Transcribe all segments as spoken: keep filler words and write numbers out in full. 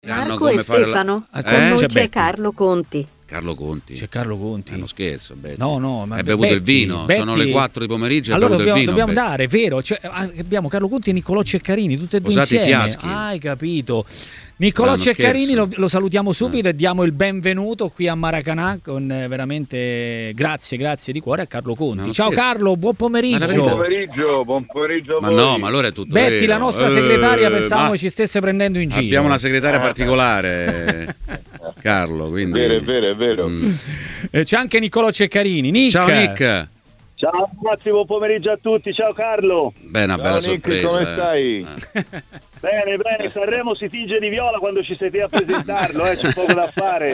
Marco e Stefano, la... con eh? noi c'è, c'è Carlo Conti. Carlo Conti. C'è Carlo Conti. È uno scherzo, Betty. No, no, ma hai bevuto Betty, il vino, Betty... sono le quattro di pomeriggio e allora bevuto dobbiamo, il vino. Dobbiamo dare, vero? Cioè, abbiamo Carlo Conti e Niccolò Ceccarini, tutte e due Usati insieme. fiaschi. Ah, hai capito. Niccolò Ceccarini lo, lo salutiamo subito eh. e diamo il benvenuto qui a Maracanã con eh, veramente grazie, grazie di cuore a Carlo Conti. No, Ciao scherzo. Carlo, buon pomeriggio. Buon pomeriggio, buon pomeriggio a ma voi. no, ma allora è tutto Betty, vero. la nostra segretaria, eh, pensavamo ci stesse prendendo in giro. Abbiamo una segretaria particolare, Carlo, quindi... È vero, è vero, è vero. Mm. C'è anche Niccolò Ceccarini. Nick. Ciao Nick. Ciao ragazzi, buon pomeriggio a tutti, ciao Carlo. Beh, una ciao, bella Nick, sorpresa. Come eh. stai? Eh. Bene, bene, Sanremo si tinge di viola quando ci sei te a presentarlo, eh, c'è poco da fare.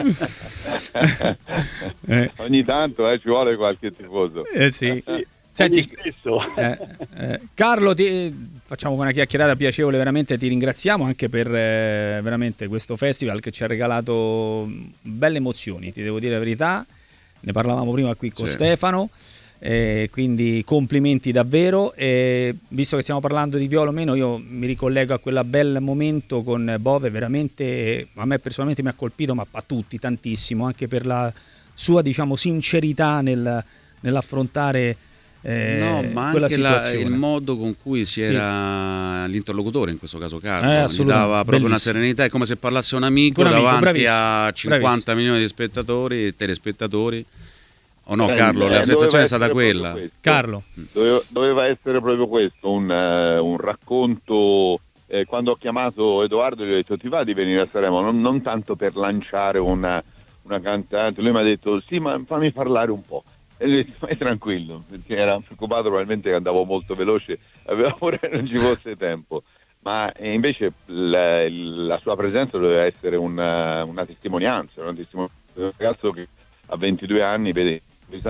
eh. Ogni tanto eh, ci vuole qualche tifoso. Eh sì. sì. Senti, eh, eh, Carlo, ti, facciamo una chiacchierata piacevole, veramente ti ringraziamo anche per eh, veramente questo festival che ci ha regalato belle emozioni, ti devo dire la verità, ne parlavamo prima qui con sì. Stefano, eh, quindi complimenti davvero, e visto che stiamo parlando di viola o meno, io mi ricollego a quel bel momento con Bove, veramente a me personalmente mi ha colpito, ma a tutti tantissimo, anche per la sua, diciamo, sincerità nel, nell'affrontare Eh, no, ma anche la, il modo con cui si era sì. l'interlocutore, in questo caso Carlo, eh, gli dava proprio bellissimo. Una serenità, è come se parlasse un amico, un amico davanti bravissimo. a cinquanta bravissimo. milioni di spettatori e telespettatori. O no, eh, Carlo, eh, la sensazione è stata quella. Carlo. Doveva, doveva essere proprio questo, un, uh, un racconto. Eh, quando ho chiamato Edoardo gli ho detto ti va di venire a Sanremo, non, non tanto per lanciare una, una cantante, lui mi ha detto sì, ma fammi parlare un po'. E lui detto, ma è tranquillo, perché era preoccupato probabilmente che andavo molto veloce, aveva paura che non ci fosse tempo, ma invece la, la sua presenza doveva essere una, una testimonianza, una testimonianza di un ragazzo che a ventidue anni vede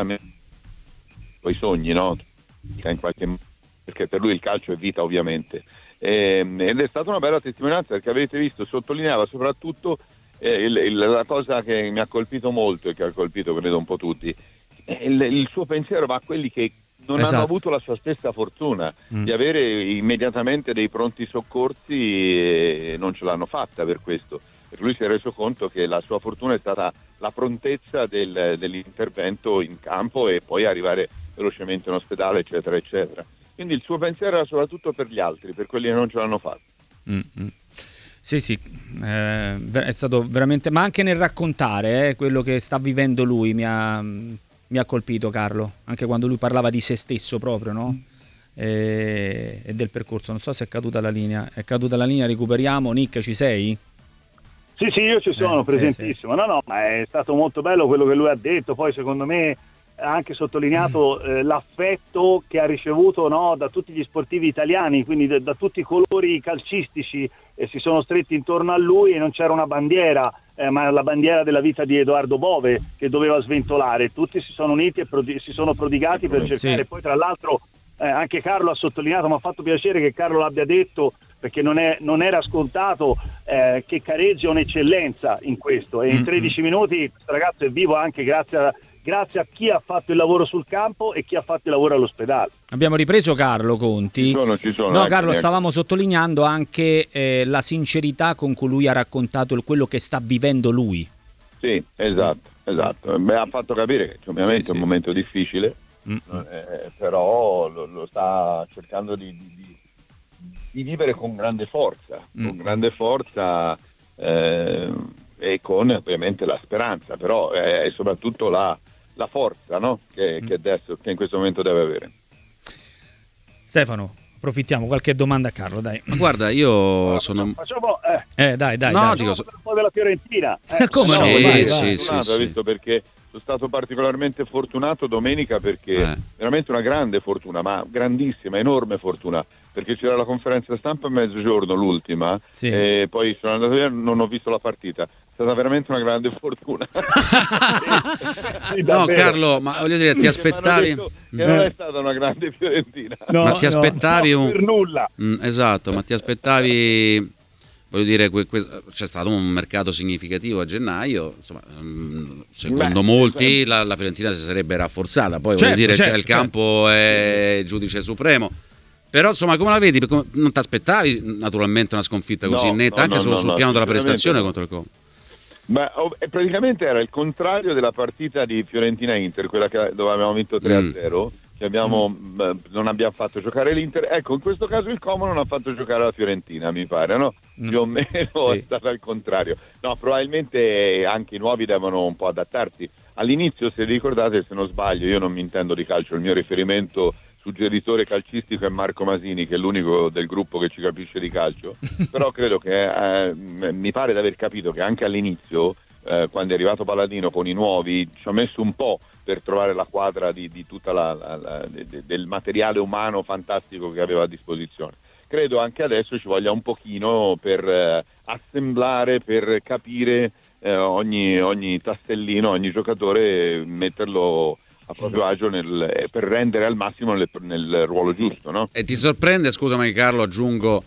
poi sogni, no? In qualche, perché per lui il calcio è vita ovviamente, e, ed è stata una bella testimonianza perché avete visto, sottolineava soprattutto eh, il, il, la cosa che mi ha colpito molto e che ha colpito credo un po' tutti. Il, il suo pensiero va a quelli che non esatto. hanno avuto la sua stessa fortuna mm. di avere immediatamente dei pronti soccorsi e non ce l'hanno fatta per questo, perché lui si è reso conto che la sua fortuna è stata la prontezza del, dell'intervento in campo e poi arrivare velocemente in ospedale eccetera eccetera, quindi il suo pensiero era soprattutto per gli altri, per quelli che non ce l'hanno fatta. Mm-hmm. Sì, sì, eh, è stato veramente, ma anche nel raccontare eh, quello che sta vivendo lui mi ha Mi ha colpito Carlo, anche quando lui parlava di se stesso proprio, no? E, e del percorso. Non so se è caduta la linea. È caduta la linea, recuperiamo. Nick, ci sei? Sì, sì, io ci sono, eh, presentissimo. Sì, sì. No, no, ma è stato molto bello quello che lui ha detto. Poi secondo me ha anche sottolineato eh, l'affetto che ha ricevuto, no, da tutti gli sportivi italiani, quindi da, da tutti i colori calcistici, e si sono stretti intorno a lui e non c'era una bandiera. Eh, ma la bandiera della vita di Edoardo Bove che doveva sventolare, tutti si sono uniti e prodi- si sono prodigati per cercare, sì. Poi tra l'altro eh, anche Carlo ha sottolineato, mi ha fatto piacere che Carlo l'abbia detto, perché non, è, non era scontato eh, che careggia un'eccellenza in questo, e in tredici mm-hmm. minuti questo ragazzo è vivo anche grazie a grazie a chi ha fatto il lavoro sul campo e chi ha fatto il lavoro all'ospedale. Abbiamo ripreso Carlo Conti. Ci sono, ci sono, no, ecco, Carlo, ecco. stavamo sottolineando anche eh, la sincerità con cui lui ha raccontato il, quello che sta vivendo lui. Sì, esatto, esatto. Beh, ha fatto capire che ovviamente sì, è un sì. momento difficile, eh, però lo, lo sta cercando di, di, di vivere con grande forza, mm. con grande forza eh, e con ovviamente la speranza, però è, è soprattutto la la forza, no? che, che adesso che in questo momento deve avere. Stefano, approfittiamo, qualche domanda a Carlo, dai. Ma guarda, io allora, sono facciamo eh. eh dai dai, no, dai. dico un po' della Fiorentina. Eh. Come sì, no? Sì, vai, sì, vai. sì, sì. Visto perché sono stato particolarmente fortunato domenica, perché eh. veramente una grande fortuna, ma grandissima, enorme fortuna, perché c'era la conferenza stampa a mezzogiorno, l'ultima, sì. e poi sono andato via, non ho visto la partita. È stata veramente una grande fortuna. sì, no, Carlo, ma voglio dire, ti aspettavi che non è stata una grande Fiorentina. No, ma ti aspettavi no, un per nulla. Mm, esatto, ma ti aspettavi, voglio dire, que- que- c'è stato un mercato significativo a gennaio, insomma, um, secondo Beh, molti la, la Fiorentina si sarebbe rafforzata, poi certo, voglio dire certo, che il campo certo. è il giudice supremo. Però insomma, come la vedi? Non ti aspettavi naturalmente una sconfitta così no, netta, no, anche no, solo no, sul no, piano della prestazione no. contro il Como. Ma oh, praticamente era il contrario della partita di Fiorentina-Inter, quella che, dove abbiamo vinto tre a zero, mm. che abbiamo, mm. eh, non abbiamo fatto giocare l'Inter. Ecco, in questo caso il Como non ha fatto giocare la Fiorentina, mi pare, no? Mm. Più o meno sì. È stato il contrario. No, probabilmente anche i nuovi devono un po' adattarsi. All'inizio, se vi ricordate, se non sbaglio, io non mi intendo di calcio, il mio riferimento suggeritore calcistico è Marco Masini, che è l'unico del gruppo che ci capisce di calcio, però credo che eh, mi pare di aver capito che anche all'inizio, eh, quando è arrivato Palladino con i nuovi, ci ha messo un po' per trovare la quadra di, di tutta la, la, la de, del materiale umano fantastico che aveva a disposizione. Credo anche adesso ci voglia un pochino per eh, assemblare, per capire eh, ogni, ogni tastellino, ogni giocatore, metterlo a proprio agio nel, per rendere al massimo nel, nel ruolo giusto, no? E ti sorprende, scusami Carlo, aggiungo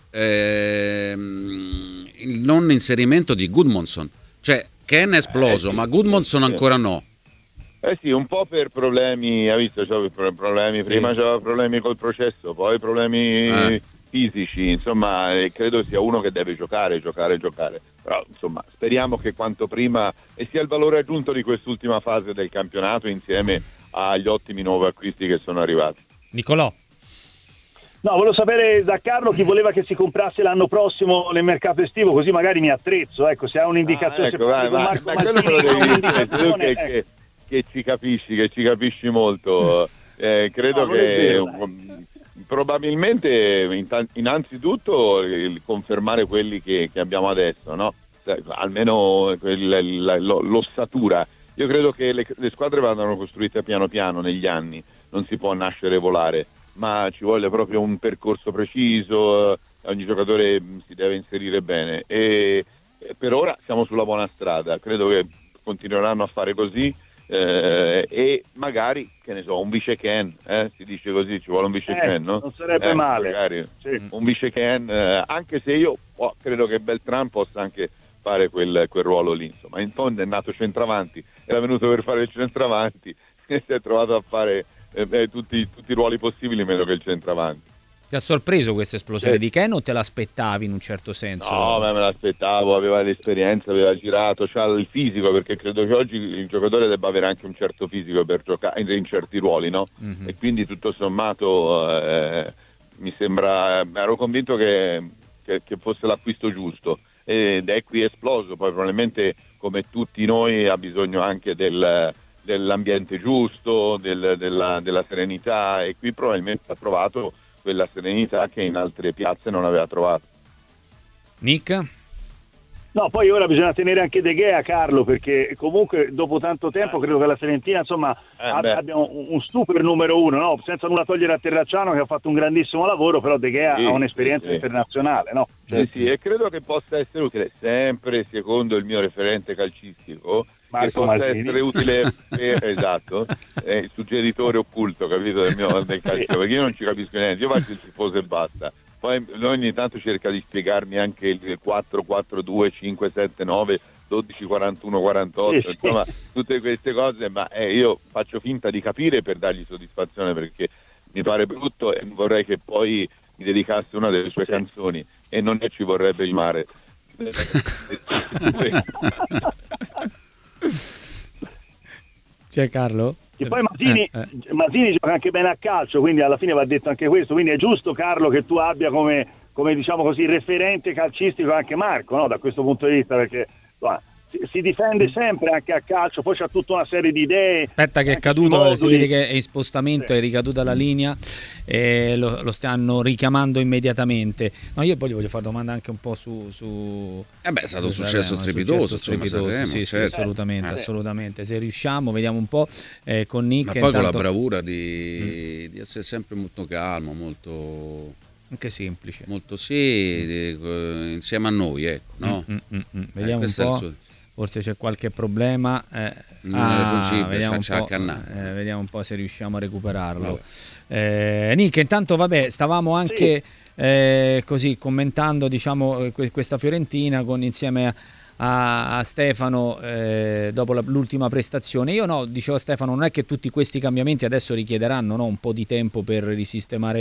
ehm, il non inserimento di Gudmundsson, cioè Ken è esploso, eh, sì, ma Gudmundsson sì, ancora no. Eh sì, un po' per problemi, hai visto, cioè, problemi, sì. Prima c'aveva problemi col processo, poi problemi eh. fisici, insomma, credo sia uno che deve giocare, giocare, giocare. Però insomma, speriamo che quanto prima e sia il valore aggiunto di quest'ultima fase del campionato insieme agli ottimi nuovi acquisti che sono arrivati. Nicolò. No, volevo sapere da Carlo chi voleva che si comprasse l'anno prossimo nel mercato estivo, così magari mi attrezzo, ecco, se ha un'indicazione. Ah, ecco, vai, vai, ma, ma quello me lo devi dire, tu che, ecco. che, che ci capisci, che ci capisci molto. Eh, credo no, che probabilmente innanzitutto il confermare quelli che, che abbiamo adesso, no? Almeno quel, la, l'ossatura. Io credo che le, le squadre vadano costruite piano piano negli anni, non si può nascere e volare, ma ci vuole proprio un percorso preciso, ogni giocatore si deve inserire bene e, e per ora siamo sulla buona strada, credo che continueranno a fare così. Eh, e magari, che ne so, un vice Ken, eh, si dice così, ci vuole un vice Ken, eh, no? Non sarebbe eh, male, magari, sì. Un vice Ken, eh, anche se io oh, credo che Beltran possa anche fare quel, quel ruolo lì, insomma. In fondo è nato centravanti, era venuto per fare il centravanti e si è trovato a fare eh, tutti, tutti i ruoli possibili meno che il centravanti. Ti ha sorpreso questa esplosione sì. di Ken o te l'aspettavi in un certo senso? No, me l'aspettavo, aveva l'esperienza, aveva girato, c'ha il fisico, perché credo che oggi il giocatore debba avere anche un certo fisico per giocare in certi ruoli, no? Mm-hmm. E quindi tutto sommato eh, mi sembra, ero convinto che, che, che fosse l'acquisto giusto ed è qui esploso, poi probabilmente come tutti noi ha bisogno anche del, dell'ambiente giusto, del, della, della serenità e qui probabilmente ha trovato quella serenità che in altre piazze non aveva trovato. Nick? No, poi ora bisogna tenere anche De Gea, Carlo, perché comunque dopo tanto tempo credo che la Fiorentina insomma eh, abbia un, un super numero uno, no? Senza nulla togliere a Terracciano che ha fatto un grandissimo lavoro, però De Gea sì, ha un'esperienza sì, internazionale, no? Sì, sì, e credo che possa essere utile, sempre secondo il mio referente calcistico, Marco che possa Martini. essere utile per, esatto, è il suggeritore occulto, capito, del mio del calcio, perché io non ci capisco niente, io faccio il tifoso e basta. Poi ogni tanto cerca di spiegarmi anche il quattro quattro due cinque sette nove dodici quarantuno quarantotto, sì, insomma tutte queste cose, ma eh, io faccio finta di capire per dargli soddisfazione, perché mi pare brutto e vorrei che poi mi dedicasse una delle sue sì. canzoni e non ci vorrebbe il mare. C'è Carlo? E poi Masini, eh, eh. Masini gioca anche bene a calcio, quindi alla fine va detto anche questo, quindi è giusto, Carlo, che tu abbia come, come diciamo così referente calcistico anche Marco, no? Da questo punto di vista, perché insomma, si, si difende sempre anche a calcio, poi c'ha tutta una serie di idee. Aspetta che è caduto, si vede che è in spostamento, sì. È ricaduta la linea e lo, lo stanno richiamando immediatamente. No, io poi gli voglio fare domanda anche un po' su... su eh beh, è stato un successo strepitoso, strepitoso Sanremo, sì, certo. Sì, assolutamente, eh. assolutamente. Se riusciamo, vediamo un po' eh, con Nick. Ma poi intanto... con la bravura di, mm. di essere sempre molto calmo, molto... anche semplice. Molto sì, eh, insieme a noi, ecco, no? Mm, mm, mm, mm. Vediamo eh, un po'. Suo... Forse c'è qualche problema. Eh, non ah, è raggiungibile, vediamo, un c'è po', eh, vediamo un po' se riusciamo a recuperarlo. Eh, Nick, intanto vabbè, stavamo anche sì. eh, così commentando, diciamo, questa Fiorentina con insieme a, a, a Stefano eh, dopo la, l'ultima prestazione. Io no, dicevo a Stefano, non è che tutti questi cambiamenti adesso richiederanno, no, un po' di tempo per risistemare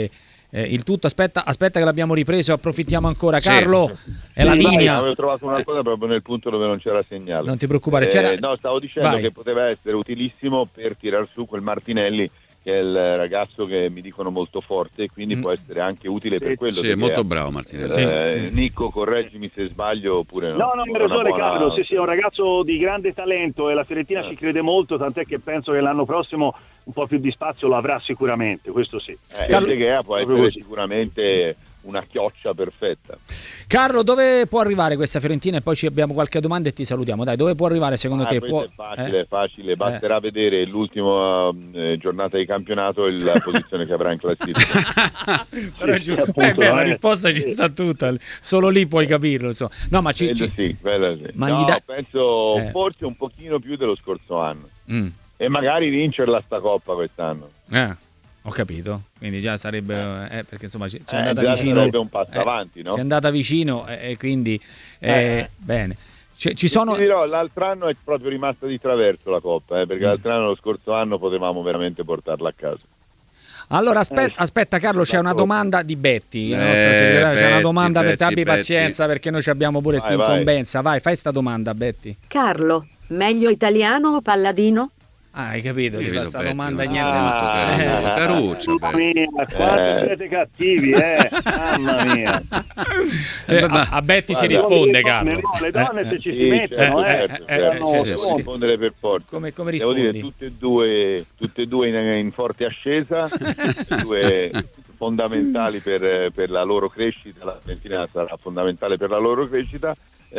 eh, il tutto. Aspetta, aspetta che l'abbiamo ripreso, approfittiamo ancora. Sì. Carlo, è la linea. Avevo trovato una cosa proprio nel punto dove non c'era segnale. Non ti preoccupare. C'era... Eh, no, stavo dicendo Vai. che poteva essere utilissimo per tirar su quel Martinelli, che è il ragazzo che mi dicono molto forte, e quindi mm. può essere anche utile per quello. Sì, è molto bravo Martinelli. Eh, sì, sì. Nico, correggimi se sbaglio oppure no. No, no, hai ragione buona... Carlo, sì, sì, è un ragazzo di grande talento e la Fiorentina eh. ci crede molto, tant'è che penso che l'anno prossimo un po' più di spazio lo avrà sicuramente, questo sì. Eh, Carlo... De Gea può essere sicuramente una chioccia perfetta. Carlo, dove può arrivare questa Fiorentina? E poi ci abbiamo qualche domanda e ti salutiamo. Dai, dove può arrivare secondo ah, te? Può... È facile, eh? facile. Basterà eh. vedere l'ultima eh, giornata di campionato e la posizione che avrà in classifica. Però, sì, appunto, eh, beh, la risposta ci sta tutta. Solo lì puoi capirlo. So. No, ma ci, ci... Sì, sì. Ma no, da... penso eh. forse un pochino più dello scorso anno. Mm. E magari vincerla sta Coppa quest'anno. Eh. Ho capito, quindi già sarebbe eh, perché insomma ci è eh, andata vicino, sarebbe un passo eh, avanti, no? Ci è andata vicino e eh, quindi eh, eh. bene. C- ci sono... Ti dirò, l'altro anno è proprio rimasta di traverso la Coppa, eh, perché mm. l'altro anno, lo scorso anno, potevamo veramente portarla a casa. Allora aspetta, aspetta Carlo, c'è una domanda di Betty, la nostra segretaria, c'è una domanda Betty, per te, abbi Betty. pazienza perché noi abbiamo pure questa incombenza. Vai, fai sta domanda, Betty. Carlo, meglio italiano o palladino? Ah, hai capito, ti fa sta domanda niente. Ah, caruccia, mamma mia, quanto eh. siete cattivi, eh, mamma mia. Eh, a, a Betty si risponde, Carlo. No, le donne eh, se ci eh, si mettono, eh, certo, eh, certo, eh, certo, sì, rispondere per forza. Come, come Devo rispondi? dire, tutte e due, tutte e due in, in forte ascesa, due fondamentali per, per la loro crescita, la Fiorentina sarà fondamentale per la loro crescita,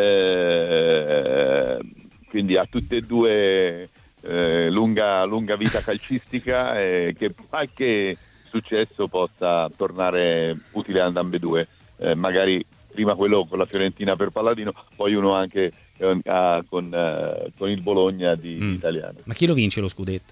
eh, quindi a tutte e due... Eh, lunga, lunga vita calcistica e che qualche successo possa tornare utile ad ambedue, eh, magari prima quello con la Fiorentina per Palladino, poi uno anche eh, a, con, eh, con il Bologna di mm. italiano. Ma chi lo vince lo scudetto?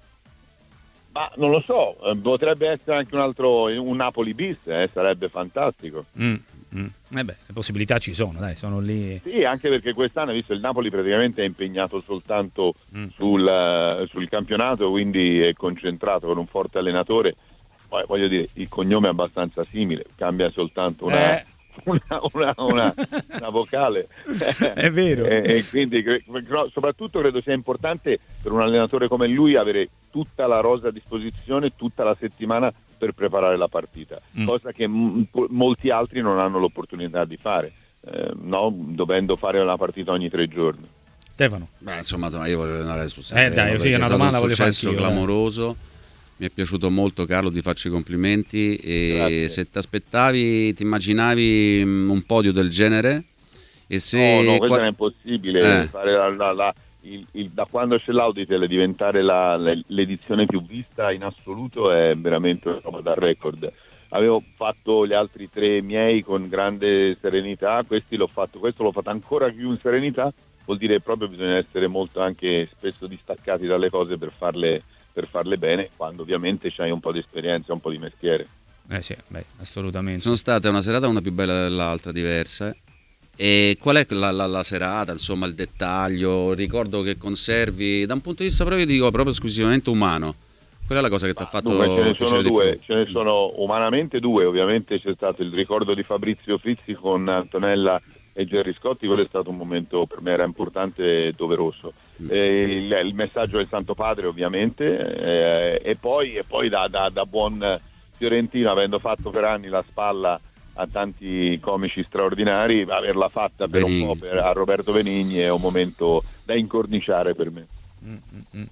Ma non lo so, eh, potrebbe essere anche un altro, un Napoli bis, eh, sarebbe fantastico. Mm. Mm. Eh beh, le possibilità ci sono, dai, sono lì. Sì, anche perché quest'anno, visto il Napoli praticamente è impegnato soltanto mm. sul, uh, sul campionato, quindi è concentrato con un forte allenatore. Poi voglio dire, il cognome è abbastanza simile, cambia soltanto una, eh. una, una, una, una vocale. È vero. e, e quindi soprattutto credo sia importante per un allenatore come lui avere tutta la rosa a disposizione tutta la settimana per preparare la partita, mm. cosa che m- molti altri non hanno l'opportunità di fare, eh, no? Dovendo fare una partita ogni tre giorni. Stefano? Beh, insomma, io voglio andare sul serio. Eh dai, sì, è una domanda voglio fare. È stato un successo clamoroso. Eh. Mi è piaciuto molto, Carlo, ti faccio i complimenti. E Grazie. Se ti aspettavi, ti immaginavi un podio del genere? E se no, no, questo qua... è impossibile. Eh. Fare la, la, la, il, il, da quando c'è l'Auditel diventare la, l'edizione più vista in assoluto è veramente una roba da record. Avevo fatto gli altri tre miei con grande serenità, questi l'ho fatto, questo l'ho fatto ancora più in serenità, vuol dire proprio bisogna essere molto anche spesso distaccati dalle cose per farle, per farle bene, quando ovviamente c'hai un po' di esperienza, un po' di mestiere. Eh sì, beh, assolutamente. Sono state una serata una più bella dell'altra, diversa. E qual è la, la, la serata, insomma, il dettaglio? Ricordo che conservi, da un punto di vista proprio, dico, proprio esclusivamente umano. Qual è la cosa che ti ha fatto? Dunque, ce ne sono due, ce ne sono umanamente due. Ovviamente c'è stato il ricordo di Fabrizio Frizzi con Antonella e Gerry Scotti, quello è stato un momento per me era importante e doveroso. Mm. E il, il messaggio del Santo Padre ovviamente, eh, e poi, e poi da, da, da buon fiorentino, avendo fatto per anni la spalla a tanti comici straordinari, averla fatta per Benigni. un po' per, a Roberto Benigni è un momento da incorniciare per me. Mm-hmm.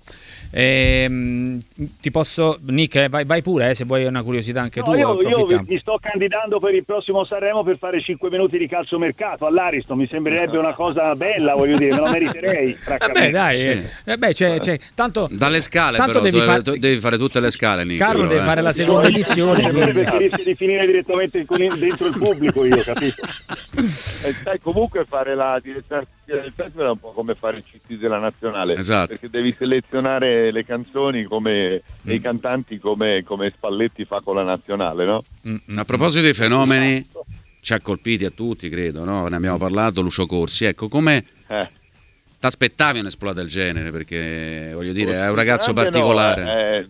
Ehm, ti posso, Nick, vai, vai pure eh, se vuoi una curiosità anche no, tu. Io, io mi sto candidando per il prossimo Sanremo per fare cinque minuti di calciomercato all'Ariston, mi sembrerebbe una cosa bella, voglio dire, me lo meriterei. Vabbè, dai, sì. eh, beh, c'è, c'è, tanto dalle scale, tanto però, devi, tu, fare... tu devi fare tutte le scale, Nick. Carlo però, deve eh. fare la seconda edizione perché rischia di finire direttamente con il, dentro il pubblico, io capito. E sai, comunque fare la direzione del festival è un po' come fare il C D della nazionale, esatto. Perché devi selezionare le canzoni come mm. e i cantanti come, come Spalletti fa con la nazionale, no? Mm. A proposito dei fenomeni, ci ha colpiti a tutti, credo, no? Ne abbiamo parlato, Lucio Corsi, ecco, come eh. ti aspettavi un'esploa del genere? Perché voglio dire, è un ragazzo particolare. No, eh, mm.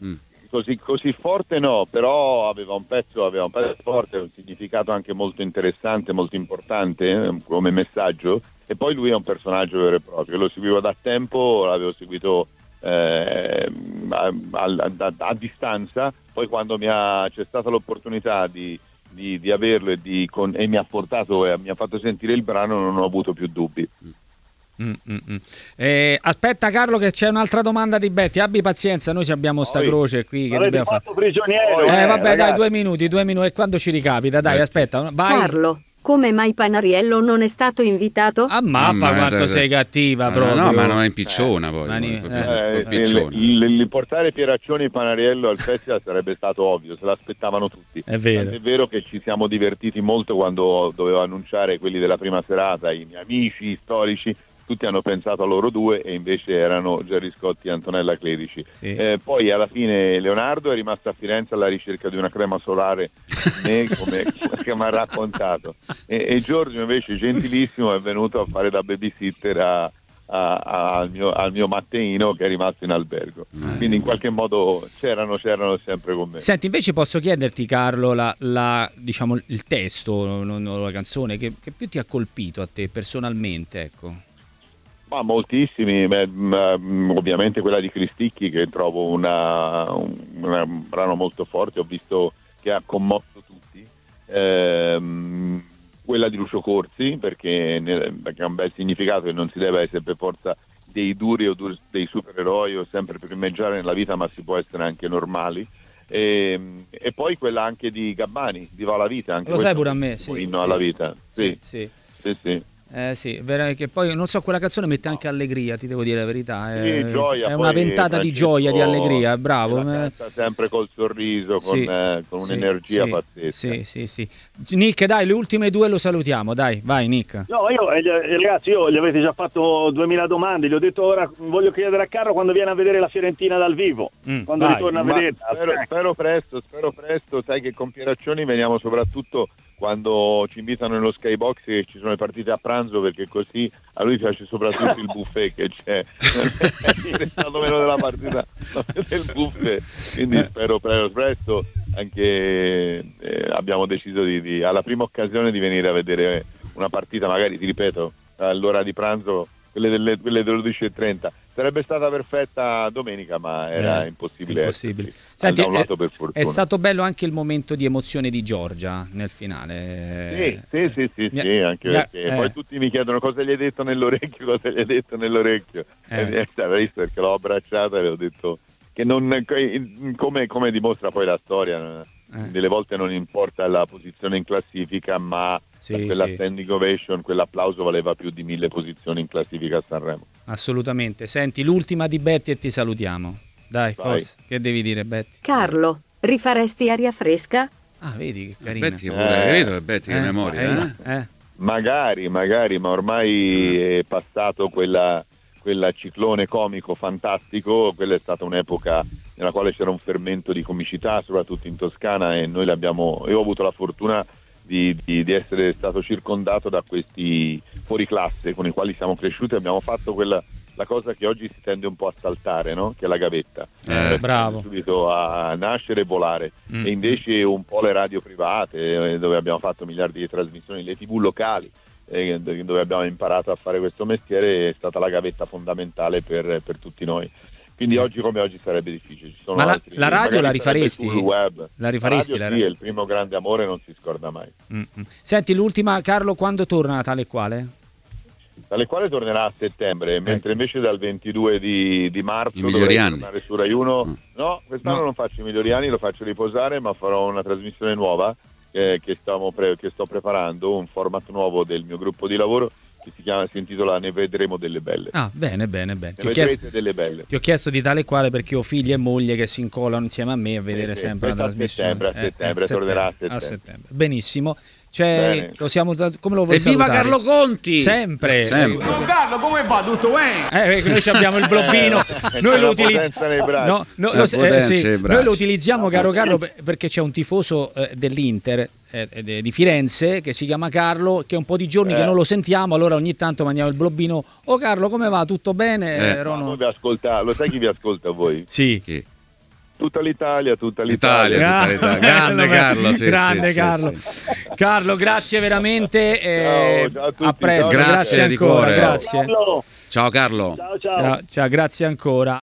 così, così forte no, però aveva un pezzo, aveva un pezzo forte, un significato anche molto interessante, molto importante eh, come messaggio, e poi lui è un personaggio vero e proprio, lo seguivo da tempo, l'avevo seguito eh, a, a, a, a distanza, poi quando mi ha, c'è stata l'opportunità di, di, di averlo e, di, con, e mi ha portato e mi ha fatto sentire il brano, non ho avuto più dubbi. Mm, mm, mm. Eh, aspetta Carlo che c'è un'altra domanda di Betty, abbi pazienza, noi ci abbiamo sta croce qui che dobbiamo fare. prigioniero, eh, eh, vabbè ragazzi. dai, due minuti, due minuti e quando ci ricapita, dai, Eh. aspetta, vai. Carlo, come mai Panariello non è stato invitato? Ah, mappa Mamma, quanto dai, sei dai. cattiva Ah, proprio. no, ma non è impicciona poi. Mani- poi, eh. poi Eh, picciona. il, il, il portare Pieraccioni e Panariello al festival sarebbe stato ovvio, se l'aspettavano tutti. È vero. Tant'è vero che ci siamo divertiti molto quando dovevo annunciare quelli della prima serata, i miei amici storici, tutti hanno pensato a loro due e invece erano Gerry Scotti e Antonella Clerici. Sì. Eh, poi alla fine Leonardo è rimasto a Firenze alla ricerca di una crema solare, né, come, come mi ha raccontato, e, e Giorgio invece gentilissimo è venuto a fare da babysitter a, a, a, al, mio, al mio Matteino che è rimasto in albergo, quindi in qualche modo c'erano, c'erano sempre con me. Senti, invece posso chiederti Carlo la, la, diciamo, il testo, non, non la canzone che, che più ti ha colpito a te personalmente, ecco? Ma moltissimi, beh, mh, ovviamente quella di Cristicchi che trovo una, un, un brano molto forte, ho visto che ha commosso tutti, ehm, quella di Lucio Corsi perché, ne, perché ha un bel significato e non si deve essere per forza dei duri o dur, dei supereroi o sempre primeggiare nella vita, ma si può essere anche normali. E, e poi quella anche di Gabbani, Viva la vita, anche Lo sai questo pure a me, è sì, un inno sì. alla vita, sì, Sì, sì, sì. Eh sì, vera- che poi non so, quella canzone mette anche allegria, ti devo dire la verità. È, Sì, gioia, è poi una ventata di Francesco gioia, di allegria, bravo. la canta sempre col sorriso, con, Sì, eh, con sì, un'energia sì, pazzesca. Sì, sì, sì. Nick, dai, le ultime due lo salutiamo, dai, vai Nick. No, io eh, ragazzi, io gli avete già fatto duemila domande, gli ho detto ora voglio chiedere a Carlo quando viene a vedere la Fiorentina dal vivo, Mm, quando vai. ritorna a Ma vederla. spero, spero presto, spero presto, sai che con Pieraccioni veniamo soprattutto quando ci invitano nello skybox e ci sono le partite a pranzo, perché così a lui piace soprattutto il buffet che c'è, è interessato meno della partita del buffet, quindi spero presto, presto anche eh, abbiamo deciso di, di alla prima occasione di venire a vedere una partita, magari ti ripeto all'ora di pranzo, quelle delle, quelle delle dodici e trenta. Sarebbe stata perfetta domenica, ma era Eh, impossibile. impossibile. esserci. Senti, da un lato è, per fortuna. è stato bello anche il momento di emozione di Giorgia nel finale. Sì, sì, sì, sì, Mi ha- sì, anche mi ha- perché eh. poi tutti mi chiedono cosa gli hai detto nell'orecchio, cosa gli hai detto nell'orecchio. Eh. E eh, visto perché l'ho abbracciata e le ho detto che non, come, come dimostra poi la storia, Eh. delle volte non importa la posizione in classifica, ma Sì, quella sì. standing ovation, quell'applauso valeva più di mille posizioni in classifica a Sanremo. Assolutamente. Senti, l'ultima di Betty e ti salutiamo. Dai, Vai. forza. Che devi dire, Betty? Carlo, rifaresti aria fresca? Ah, vedi che carina. Betty pure, hai Eh. capito? Betty che memoria, eh? eh? Magari, magari, ma ormai è passato quella, quella ciclone comico fantastico, quella è stata un'epoca nella quale c'era un fermento di comicità, soprattutto in Toscana, e noi l'abbiamo, io ho avuto la fortuna di, di, di essere stato circondato da questi fuoriclasse con i quali siamo cresciuti, abbiamo fatto quella la cosa che oggi si tende un po' a saltare, no? Che è la gavetta. Eh, bravo. Subito a nascere e volare. Mm. E invece un po' le radio private, eh, dove abbiamo fatto miliardi di trasmissioni, le tivù locali, eh, dove abbiamo imparato a fare questo mestiere, è stata la gavetta fondamentale per, per tutti noi. Quindi oggi come oggi sarebbe difficile. Ci sono Ma la- altri, la radio magari la rifaresti? sarebbe sul web. La rifaresti, La la radio, radio? sì, è il primo grande amore, non si scorda mai. Mm-mm. Senti, l'ultima, Carlo, quando torna Natale e quale? Dalle quali tornerà a settembre, mentre invece dal ventidue di, di marzo I migliori dovrei anni. tornare su Rai uno. Mm. No, quest'anno No. non faccio i migliori anni, lo faccio riposare, ma farò una trasmissione nuova eh, che, stiamo pre- che sto preparando, un format nuovo del mio gruppo di lavoro che si chiama, si intitola Ne vedremo delle belle. Ah, bene, bene, bene. Ne Ti ho, vedrete chiesto, delle belle. ti ho chiesto di tale e quale perché ho figli e moglie che si incollano insieme a me a vedere Sì, sì, sempre la questo a trasmissione. settembre, a settembre, tornerà a settembre. settembre. Benissimo. Cioè, Bene. lo siamo, come lo vuoi Evviva salutare? Carlo Conti! Sempre. Sempre. Carlo, come va? Tutto bene? Eh, perché noi ci abbiamo il blobbino, Eh, noi c'è lo la utilizziamo. potenza nei bracci. No, no, La lo- eh, potenza sì, nei bracci. noi lo utilizziamo, caro Carlo, per- perché c'è un tifoso eh, dell'Inter eh, eh, di Firenze che si chiama Carlo, che è un po' di giorni che Eh. non lo sentiamo, allora ogni tanto mandiamo il blobbino. Oh Carlo, come va? Tutto bene? Eh. Rono? Ma voi vi ascolta, lo sai chi vi ascolta voi? Sì. Chi? tutta l'Italia, tutta l'Italia. Italia, tutta l'Italia. Grande Carlo, sì, grande sì, Carlo. Sì, sì. Carlo, grazie veramente. Eh, ciao, ciao a, tutti, a presto, grazie, grazie di ancora. cuore. Grazie. Carlo. Ciao Carlo. Ciao, ciao. Ciao, ciao, grazie ancora.